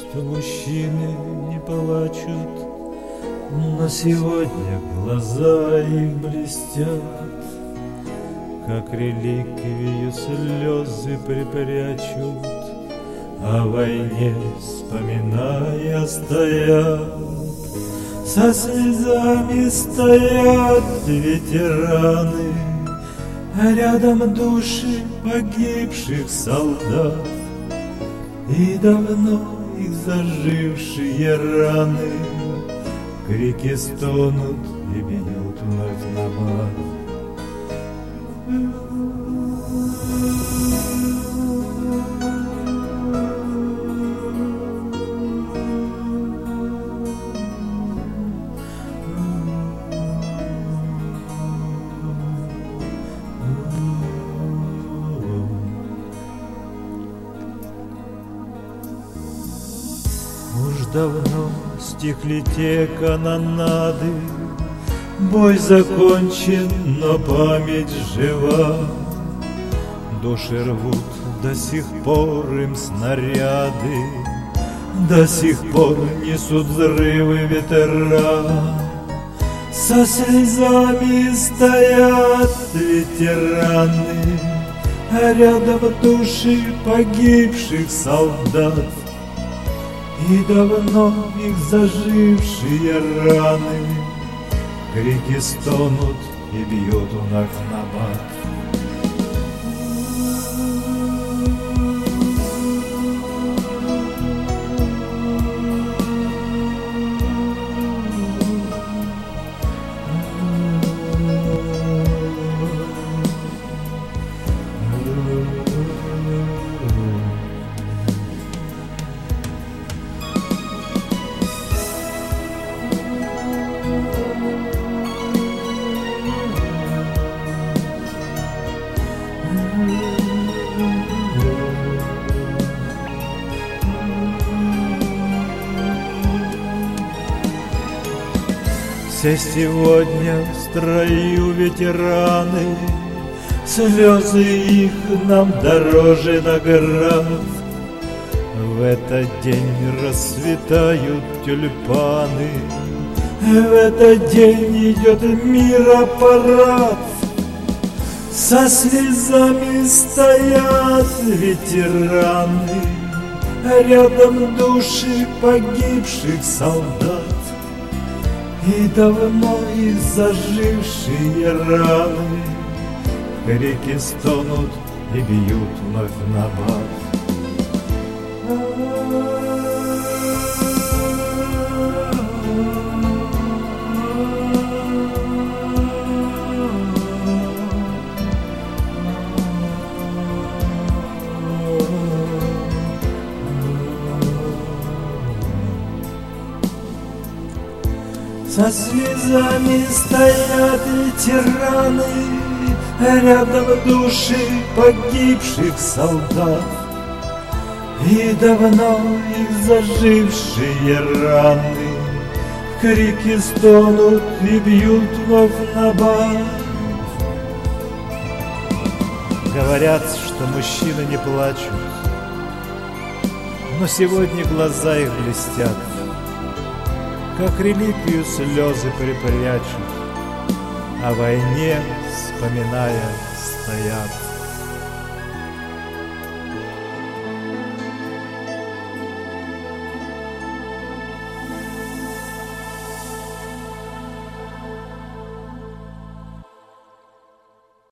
что мужчины не плачут, но сегодня глаза их блестят, как реликвию слезы припрячут, о войне вспоминая стоят. Со слезами стоят ветераны, а рядом души погибших солдат и давно их зажившие раны. Крики стонут и бьют вновь набат. Уж давно стихли те канонады, бой закончен, но память жива. Души рвут до сих пор им снаряды, до сих пор несут взрывы ветра. Со слезами стоят ветераны, а рядом души погибших солдат и давно их зажившие раны. Крики стонут и бьют вновь набат. Все сегодня в строю ветераны, слезы их нам дороже наград. В этот день расцветают тюльпаны, в этот день идет миропарад. Со слезами стоят ветераны, рядом души погибших солдат и давно их зажившие раны. Крики стонут и бьют вновь набат. Со слезами стоят ветераны, рядом души погибших солдат и давно их зажившие раны. Крики стонут и бьют вновь набат. Говорят, что мужчины не плачут, но сегодня глаза их блестят, как реликвию слезы припрячут, о войне вспоминая стоят.